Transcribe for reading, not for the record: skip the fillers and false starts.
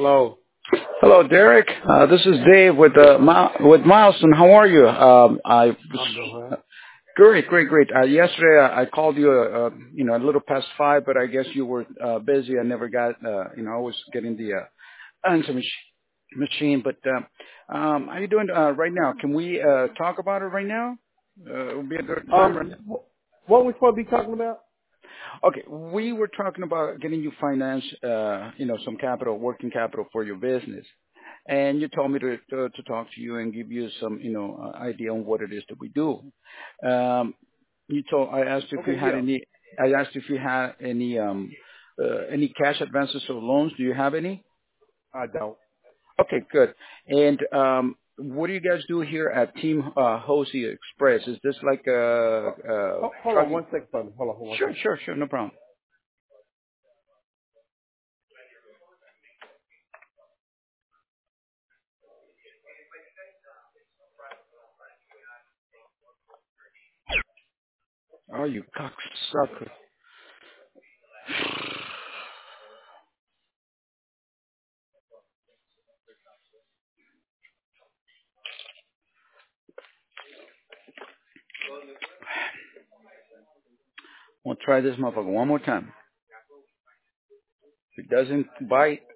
Hello. Hello, Derek. This is Dave with with Milestone. How are you? I I'm doing well. great, great, great. Yesterday I called you, a little past 5, but I guess you were busy. I never got, I was getting the answer machine. But how you doing right now? Can we talk about it right now? It would be a good time right now. What we supposed to be talking about? Okay, we were talking about getting you finance, some capital, working capital for your business. And you told me to talk to you and give you some, idea on what it is that we do. I asked if you Okay, had yeah. any, I asked if you had any cash advances or loans. Do you have any? I don't. Okay, good. And, what do you guys do here at Team Hosey Express? Is this like a Hold on trucking? 1 second, brother. Hold on for one Sure, second. sure, sure, no problem. Oh, you cocksucker. We'll try this motherfucker one more time. If it doesn't bite,